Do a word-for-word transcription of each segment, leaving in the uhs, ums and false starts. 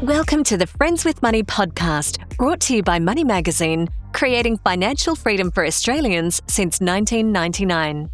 Welcome to the Friends with Money podcast, brought to you by Money Magazine, creating financial freedom for Australians since nineteen ninety-nine.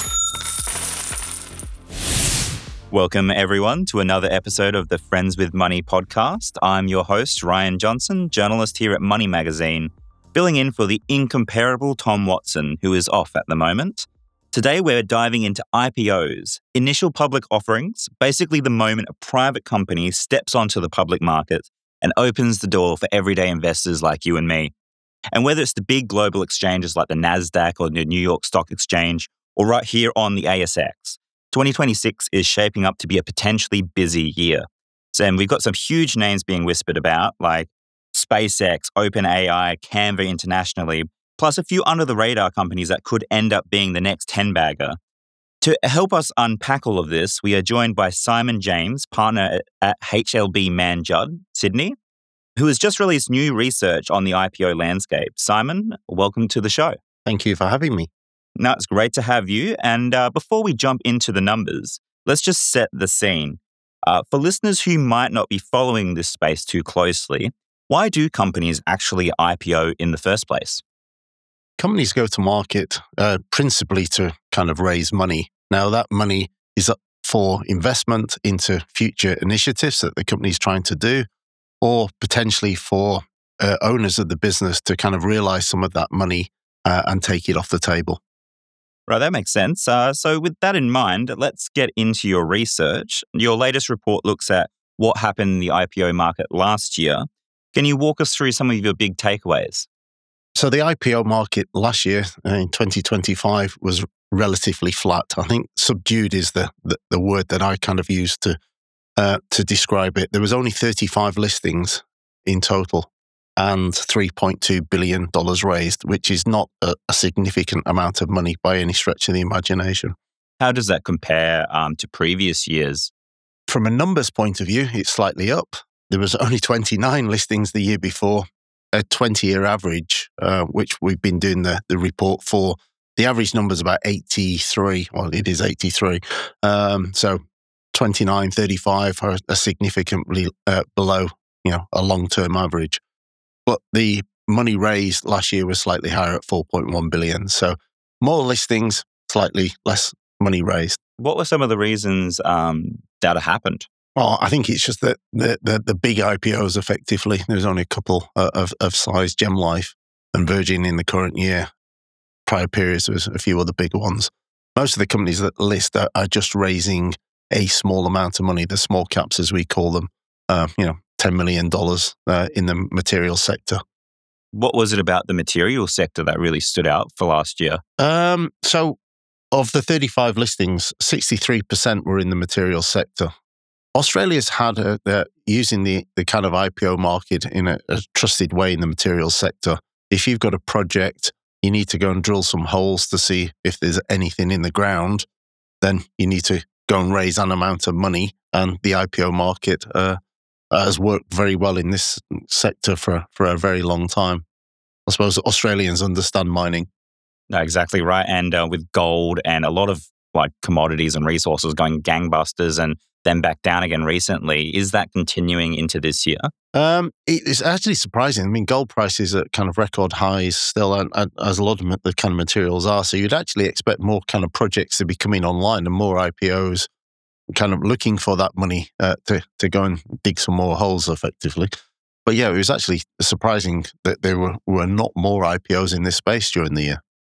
Welcome, everyone, to another episode of the Friends with Money podcast. I'm your host, Ryan Johnson, journalist here at Money Magazine, filling in for the incomparable Tom Watson, who is off at the moment. Today, we're diving into I P Os, initial public offerings, basically the moment a private company steps onto the public market and opens the door for everyday investors like you and me. And whether it's the big global exchanges like the NASDAQ or the New York Stock Exchange, or right here on the A S X, twenty twenty-six is shaping up to be a potentially busy year. So and we've got some huge names being whispered about, like SpaceX, OpenAI, Canva internationally, plus a few under-the-radar companies that could end up being the next ten-bagger. To help us unpack all of this, we are joined by Simon James, partner at H L B Mann Judd, Sydney, who has just released new research on the I P O landscape. Simon, welcome to the show. Thank you for having me. No, it's great to have you. And uh, before we jump into the numbers, let's just set the scene. Uh, for listeners who might not be following this space too closely, why do companies actually I P O in the first place? Companies go to market uh, principally to kind of raise money. Now, that money is up for investment into future initiatives that the company's trying to do, or potentially for uh, owners of the business to kind of realize some of that money uh, and take it off the table. Right, that makes sense. Uh, so with that in mind, let's get into your research. Your latest report looks at what happened in the I P O market last year. Can you walk us through some of your big takeaways? So the I P O market last year uh, in twenty twenty-five was relatively flat. I think subdued is the, the, the word that I kind of use to uh, to describe it. There was only thirty-five listings in total and three point two billion dollars raised, which is not a, a significant amount of money by any stretch of the imagination. How does that compare um, to previous years? From a numbers point of view, it's slightly up. There was only twenty-nine listings the year before. A twenty-year average, uh, which we've been doing the, the report for, the average number is about eighty-three. Well, it is eighty-three. Um, so twenty-nine, thirty-five are, are significantly uh, below, you know, a long-term average. But the money raised last year was slightly higher at four point one billion. So more listings, slightly less money raised. What were some of the reasons um, that happened? Well, I think it's just that the, the, the big I P Os effectively, there's only a couple of, of size, GemLife and Virgin in the current year. Prior periods, there was a few other bigger ones. Most of the companies that list are, are just raising a small amount of money, the small caps as we call them, uh, you know, ten million dollars uh, in the material sector. What was it about the material sector that really stood out for last year? Um, so of the thirty-five listings, sixty-three percent were in the material sector. Australia's had a, uh, using the, the kind of I P O market in a, a trusted way in the materials sector. If you've got a project, you need to go and drill some holes to see if there's anything in the ground, then you need to go and raise an amount of money. And the I P O market uh, has worked very well in this sector for, for a very long time. I suppose Australians understand mining. No, exactly right. And uh, with gold and a lot of like commodities and resources going gangbusters and then back down again recently. Is that continuing into this year? Um, it's actually surprising. I mean, gold prices are kind of record highs still, and, and as a lot of the kind of materials are. So you'd actually expect more kind of projects to be coming online and more I P Os kind of looking for that money uh, to, to go and dig some more holes effectively. But yeah, it was actually surprising that there were, were not more I P Os in this space during the year.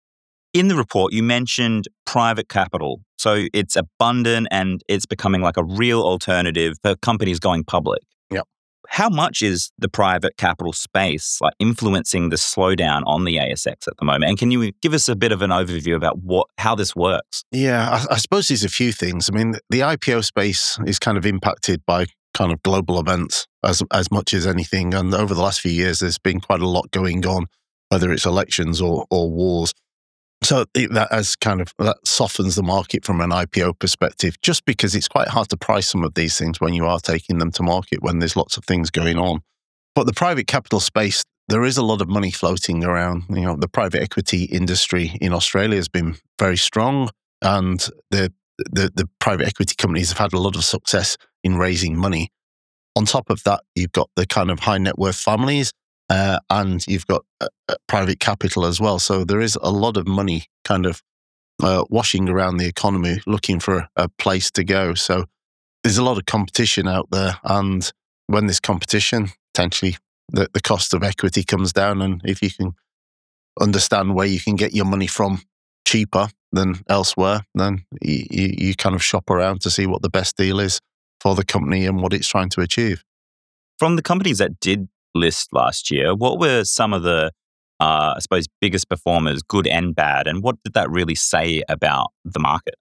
In the report, you mentioned private capital. So it's abundant and it's becoming like a real alternative for companies going public. Yep. How much is the private capital space like influencing the slowdown on the A S X at the moment? And can you give us a bit of an overview about what how this works? Yeah, I, I suppose there's a few things. I mean, the I P O space is kind of impacted by kind of global events as as much as anything. And over the last few years, there's been quite a lot going on, whether it's elections or or wars. So that as kind of that softens the market from an I P O perspective, just because it's quite hard to price some of these things when you are taking them to market when there's lots of things going on. But the private capital space, there is a lot of money floating around. You know, the private equity industry in Australia has been very strong, and the the, the private equity companies have had a lot of success in raising money. on top of that, you've got the kind of high net worth families, uh, and you've got uh, uh, private capital as well. So there is a lot of money kind of uh, washing around the economy, looking for a place to go. So there's a lot of competition out there, and when there's competition, potentially the, the cost of equity comes down, and if you can understand where you can get your money from cheaper than elsewhere, then you, you kind of shop around to see what the best deal is for the company and what it's trying to achieve. From the companies that did list last year, what were some of the, uh, I suppose, biggest performers, good and bad, and what did that really say about the market?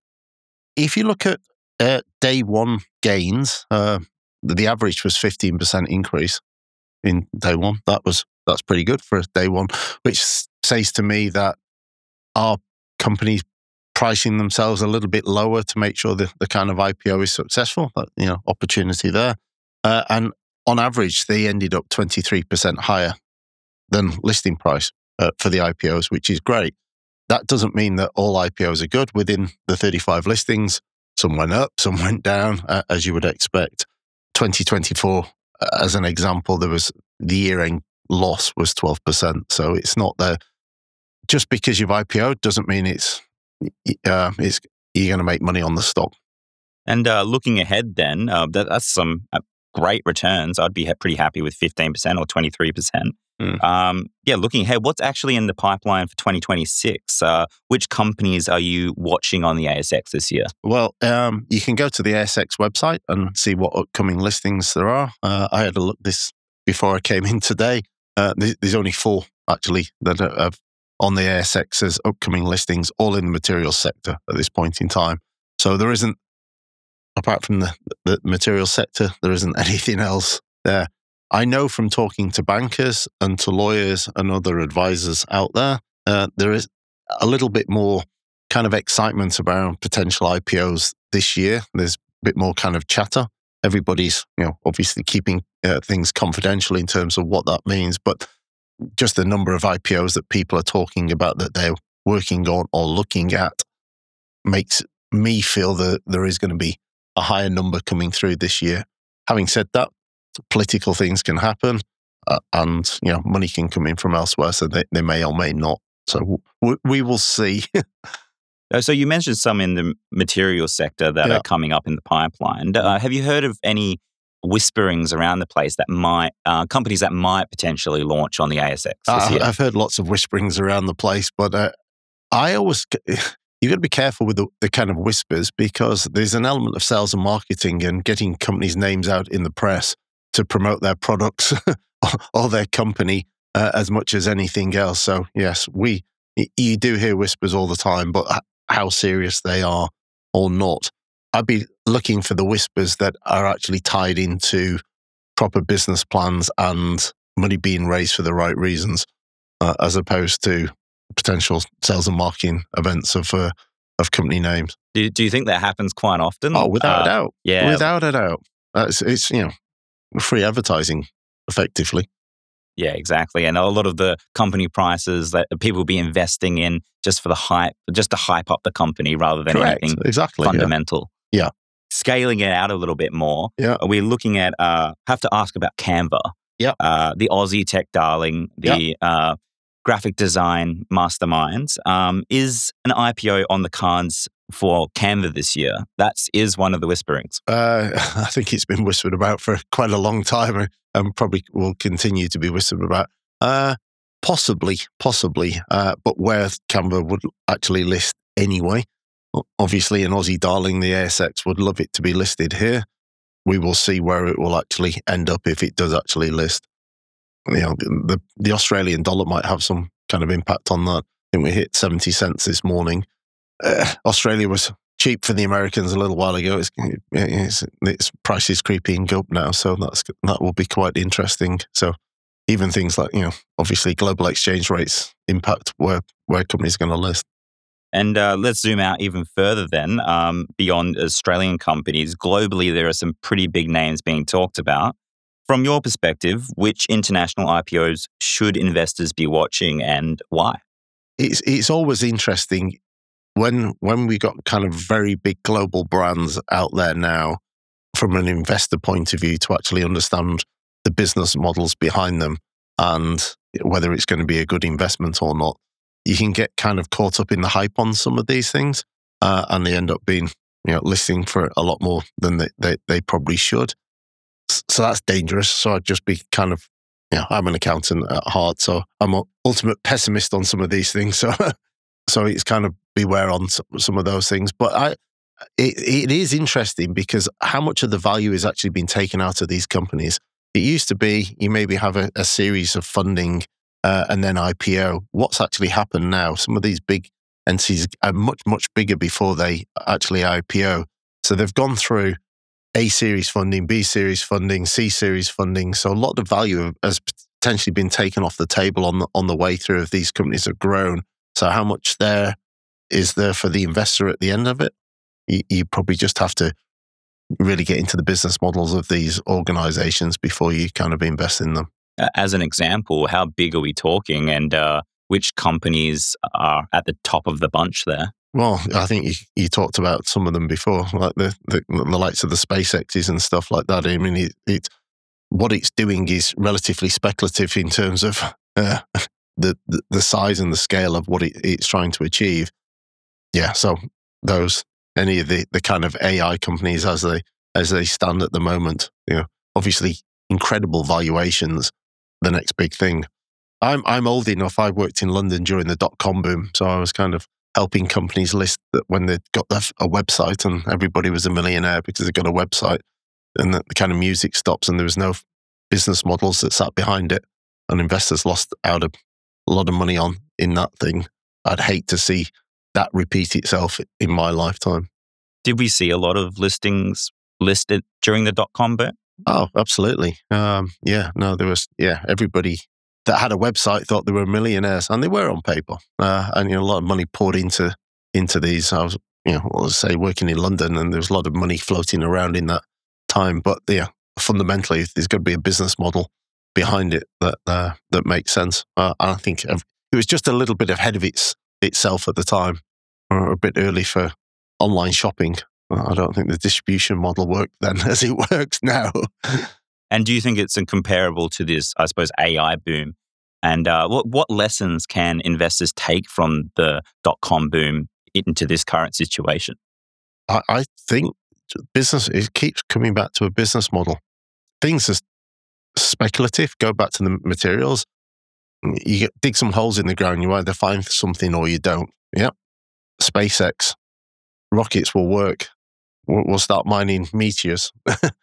If you look at uh, day one gains, uh, the average was fifteen percent increase in day one. That was that's pretty good for day one, which says to me that our companies pricing themselves a little bit lower to make sure the, the kind of I P O is successful. But, you know, opportunity there. Uh, and on average, they ended up twenty-three percent higher than listing price uh, for the I P Os, which is great. That doesn't mean that all I P Os are good. Within the thirty-five listings, some went up, some went down, uh, as you would expect. twenty twenty-four, uh, as an example, there was the year-end loss was twelve percent. So it's not the, just because you've I P O'd doesn't mean it's, uh, it's you're going to make money on the stock. And uh, looking ahead then, uh, that, that's some uh, great returns. I'd be ha- pretty happy with fifteen percent or twenty-three percent. Mm. Um, yeah, looking ahead, what's actually in the pipeline for twenty twenty-six? Uh, which companies are you watching on the A S X this year? Well, um, you can go to the A S X website and see what upcoming listings there are. Uh, I had a look this before I came in today. Uh, there's only four actually that are on the A S X as upcoming listings, all in the materials sector at this point in time. So there isn't, apart from the, the materials sector, there isn't anything else there. I know from talking to bankers and to lawyers and other advisors out there, uh, there is a little bit more kind of excitement around potential I P Os this year. There's a bit more kind of chatter. Everybody's, you know, obviously keeping uh, things confidential in terms of what that means, but just the number of I P Os that people are talking about that they're working on or looking at makes me feel that there is going to be a higher number coming through this year. Having said that, political things can happen, uh, and you know, money can come in from elsewhere, so they, they may or may not. So w- we will see. So you mentioned some in the material sector that yeah. are coming up in the pipeline. Uh, have you heard of any whisperings around the place that might, uh, companies that might potentially launch on the A S X this uh, year? I've heard lots of whisperings around the place, but uh, I always, you've got to be careful with the, the kind of whispers, because there's an element of sales and marketing and getting companies' names out in the press to promote their products or their company uh, as much as anything else. So yes, we, you do hear whispers all the time, but how serious they are or not, I'd be looking for the whispers that are actually tied into proper business plans and money being raised for the right reasons, uh, as opposed to potential sales and marketing events of uh, of company names. Do, do you think that happens quite often? Oh, without uh, a doubt. Yeah, without a doubt. Uh, it's, it's you know free advertising, effectively. Yeah, exactly. And a lot of the company prices that people will be investing in just for the hype, just to hype up the company rather than Correct. anything exactly, fundamental. Yeah. yeah. Scaling it out a little bit more. Yeah. Are we looking at, uh, have to ask about Canva. Yeah. Uh, the Aussie tech darling, the yeah. uh, graphic design masterminds. Um, is an I P O on the cards for Canva this year? That is one of the whisperings. Uh, I think it's been whispered about for quite a long time, and probably will continue to be whispered about. Uh, possibly, possibly, uh, but where Canva would actually list anyway. Obviously, an Aussie darling, the A S X would love it to be listed here. We will see where it will actually end up if it does actually list. You know, the the Australian dollar might have some kind of impact on that. I think we hit seventy cents this morning. Uh, Australia was cheap for the Americans a little while ago. It's, it's, its price is creeping up now, so that's that will be quite interesting. So even things like, you know, obviously global exchange rates impact where where companies are going to list. And uh, let's zoom out even further then, um, beyond Australian companies. Globally, there are some pretty big names being talked about. From your perspective, which international I P Os should investors be watching and why? It's it's always interesting when when we got kind of very big global brands out there now. from an investor point of view to actually understand the business models behind them and whether it's going to be a good investment or not. You can get kind of caught up in the hype on some of these things, uh, and they end up being, you know, listing for a lot more than they, they, they probably should. So that's dangerous. So I'd just be kind of, you know, I'm an accountant at heart, so I'm an ultimate pessimist on some of these things. So, so it's kind of beware on some of those things. But I, it, it is interesting because how much of the value is actually being taken out of these companies? It used to be you maybe have a, a series of funding uh, and then I P O. What's actually happened now? Some of these big entities are much, much bigger before they actually I P O. So they've gone through A series funding, B series funding, C series funding. So a lot of value has potentially been taken off the table on the, on the way through if these companies have grown. So how much there is there for the investor at the end of it? You, you probably just have to really get into the business models of these organizations before you kind of invest in them. As an example, how big are we talking, and uh, which companies are at the top of the bunch there? Well, I think you, you talked about some of them before, like the, the the likes of the SpaceXs and stuff like that. I mean, it, it what it's doing is relatively speculative in terms of uh, the, the the size and the scale of what it, it's trying to achieve. Yeah, so those any of the, the kind of A I companies as they as they stand at the moment, you know, obviously incredible valuations. The next big thing. I'm I'm old enough. I worked in London during the dot com boom, so I was kind of helping companies list that when they got a website and everybody was a millionaire because they got a website, and the kind of music stops and there was no business models that sat behind it, and investors lost out a lot of money on in that thing. I'd hate to see that repeat itself in my lifetime. Did we see a lot of listings listed during the dot-com boom? Oh, absolutely. Um, yeah, no, there was, yeah, everybody that had a website thought they were millionaires, and they were on paper. Uh, and, you know, a lot of money poured into into these. I was, you know, let's say working in London, and there was a lot of money floating around in that time. But, yeah, fundamentally, there's got to be a business model behind it that uh, that makes sense. Uh, and I think it was just a little bit ahead of its itself at the time, or a bit early for online shopping. I don't think the distribution model worked then as it works now. And do you think it's comparable to this, I suppose, A I boom? And uh, what what lessons can investors take from the dot-com boom into this current situation? I, I think business, it keeps coming back to a business model. Things are speculative. Go back to the materials. You get, dig some holes in the ground. You either find something or you don't. Yeah. SpaceX. Rockets will work. We'll, we'll start mining meteors.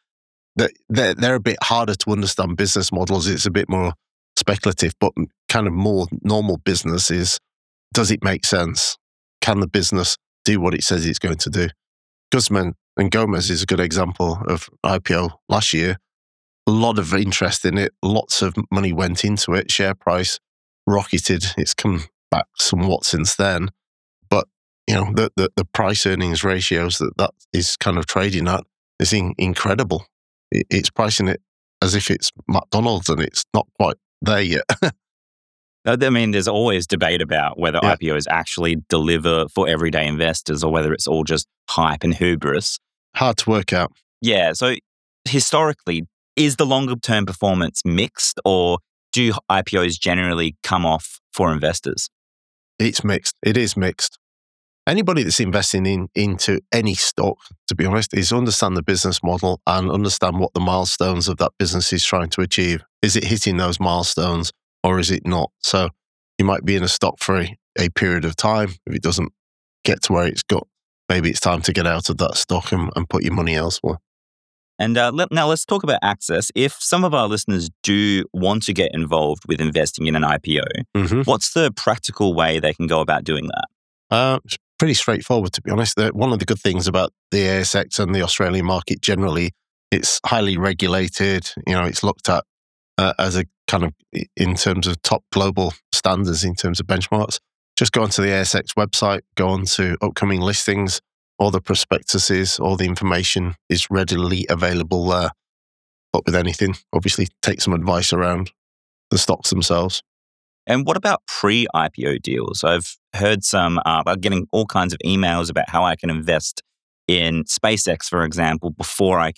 they're, they're a bit harder to understand business models. It's a bit more speculative, but kind of more normal business is, does it make sense? Can the business do what it says it's going to do? Guzman and Gomez is a good example of I P O last year. A lot of interest in it. Lots of money went into it. Share price rocketed. It's come back somewhat since then. But, you know, the, the, the price earnings ratios that that is kind of trading at is in, incredible. It, it's pricing it as if it's McDonald's, and it's not quite there yet. I mean, there's always debate about whether yeah. I P Os actually deliver for everyday investors or whether it's all just hype and hubris. Hard to work out. Yeah. So historically, is the longer term performance mixed, or do I P Os generally come off for investors? It's mixed. It is mixed. Anybody that's investing in into any stock, to be honest, is understand the business model and understand what the milestones of that business is trying to achieve. Is it hitting those milestones or is it not? So you might be in a stock for a, a period of time. If it doesn't get to where it's got, maybe it's time to get out of that stock and, and put your money elsewhere. And uh, let, now let's talk about access. If some of our listeners do want to get involved with investing in an I P O, mm-hmm. what's the practical way they can go about doing that? Uh, it's pretty straightforward, to be honest. The, one of the good things about the A S X and the Australian market generally, it's highly regulated. You know, it's looked at uh, as a kind of in terms of top global standards, in terms of benchmarks. Just go onto the A S X website, go onto upcoming listings. All the prospectuses, all the information is readily available there. But with anything, obviously take some advice around the stocks themselves. And what about pre-I P O deals? I've heard some, uh, about getting all kinds of emails about how I can invest in SpaceX, for example, before I can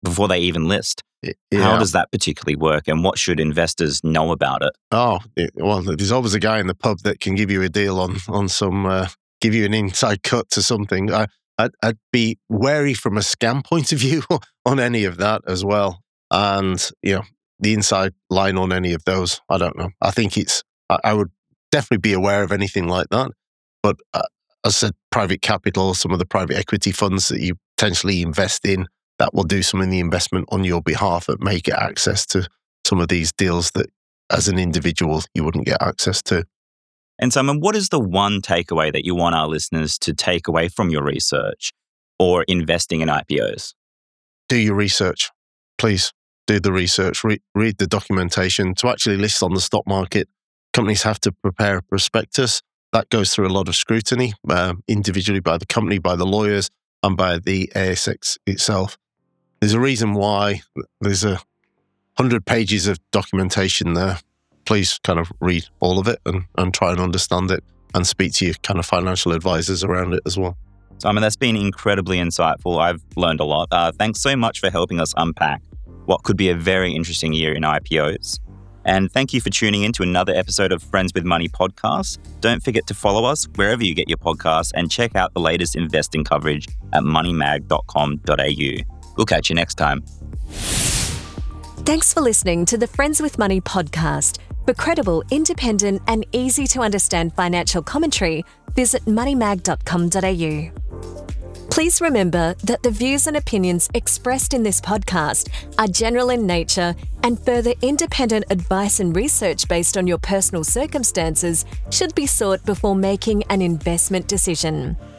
before they even list. Yeah. How does that particularly work, and what should investors know about it? Oh, it, well, there's always a guy in the pub that can give you a deal on on some, uh, give you an inside cut to something. I, I'd, I'd be wary from a scam point of view on any of that as well. And, you know, the inside line on any of those, I don't know. I think it's, I, I would definitely be aware of anything like that. But uh, as I said, private capital, some of the private equity funds that you potentially invest in, that will do some of the investment on your behalf and may get access to some of these deals that as an individual you wouldn't get access to. And Simon, what is the one takeaway that you want our listeners to take away from your research or investing in I P Os? Do your research. Please do the research. Re- read the documentation. To actually list on the stock market, companies have to prepare a prospectus. That goes through a lot of scrutiny, uh, individually by the company, by the lawyers, and by the A S X itself. There's a reason why there's a hundred pages of documentation there. Please kind of read all of it and, and try and understand it and speak to your kind of financial advisors around it as well. Simon, that's been incredibly insightful. I've learned a lot. Uh, thanks so much for helping us unpack what could be a very interesting year in I P Os. And thank you for tuning in to another episode of Friends with Money podcast. Don't forget to follow us wherever you get your podcasts and check out the latest investing coverage at money mag dot com dot a u. We'll catch you next time. Thanks for listening to the Friends with Money podcast. For credible, independent, and easy to understand financial commentary, visit money mag dot com dot a u. Please remember that the views and opinions expressed in this podcast are general in nature, and further independent advice and research based on your personal circumstances should be sought before making an investment decision.